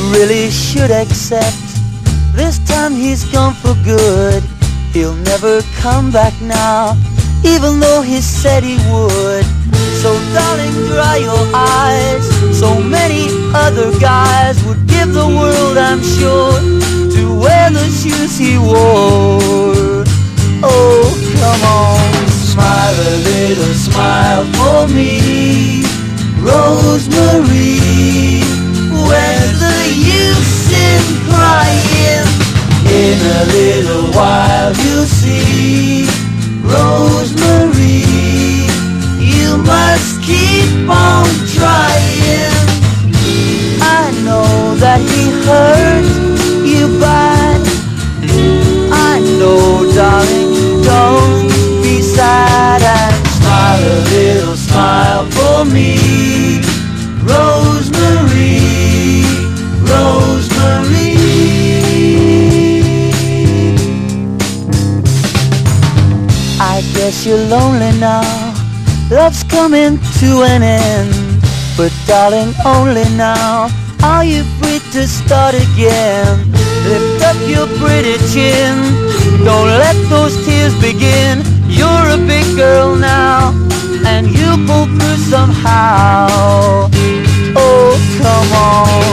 really should accept this time he's gone for good. He'll never come back now, even though he said he would. So darling, dry your eyes. So many other guys would give the world, I'm sure, to wear the shoes he wore. Oh, come on, smile a little smile for me, Rosemary. Where's the use in crying? In a little while you'll see, Rosemary, you must keep on trying. I know that he hurt you bad. I know, darling, don't be sad, and smile a little smile for me, Rosemary, Rosemary. I guess you're lonely now, love's coming to an end. But darling, only now are you free to start again. Lift up your pretty chin, don't let those tears begin. You're a big girl now, and you'll pull through somehow.